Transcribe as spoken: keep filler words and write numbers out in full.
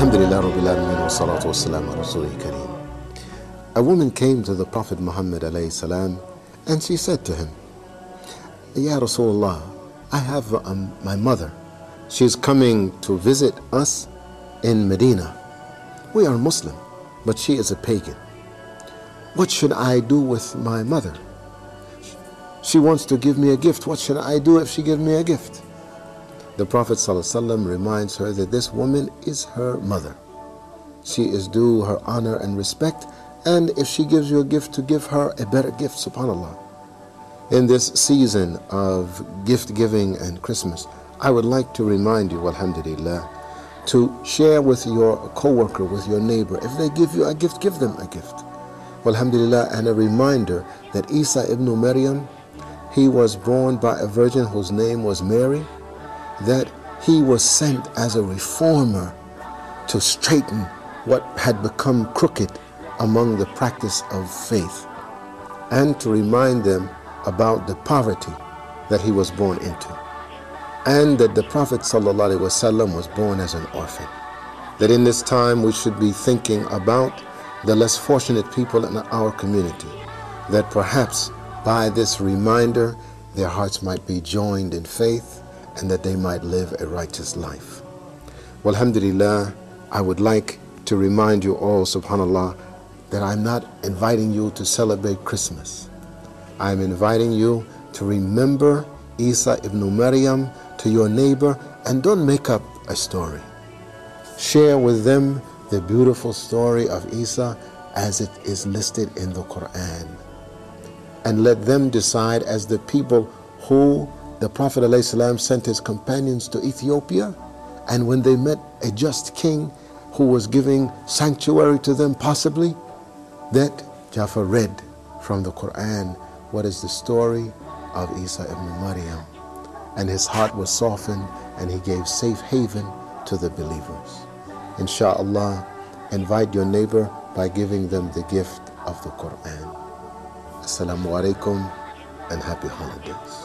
Alhamdulillah Rabbil Alameen wa salatu wa salam ala Rasulih Kareem. A woman came to the Prophet Muhammad alayhi salam and she said to him, Ya Rasulullah, I have um, my mother. She's coming to visit us in Medina. We are Muslim, but she is a pagan. What should I do with my mother? She wants to give me a gift. What should I do if she gives me a gift? The Prophet ﷺ reminds her that this woman is her mother. She is due her honor and respect, and if she gives you a gift, to give her a better gift, subhanAllah. In this season of gift giving and Christmas, I would like to remind you, alhamdulillah, to share with your co-worker, with your neighbor. If they give you a gift, give them a gift. Alhamdulillah, and a reminder that Isa ibn Maryam, he was born by a virgin whose name was Mary, that he was sent as a reformer to straighten what had become crooked among the practice of faith, and to remind them about the poverty that he was born into, and that the Prophet ﷺ was born as an orphan. That in this time we should be thinking about the less fortunate people in our community, that perhaps by this reminder their hearts might be joined in faith and that they might live a righteous life. Well, alhamdulillah, I would like to remind you all, subhanAllah, that I'm not inviting you to celebrate Christmas. I'm inviting you to remember Isa ibn Maryam to your neighbor, and don't make up a story. Share with them the beautiful story of Isa as it is listed in the Quran. And let them decide, as the people who the Prophet ﷺ sent his companions to Ethiopia, and when they met a just king who was giving sanctuary to them, possibly, that Jafar read from the Quran what is the story of Isa ibn Maryam, and his heart was softened and he gave safe haven to the believers. Insha'Allah, invite your neighbor by giving them the gift of the Quran. Assalamu alaikum and happy holidays.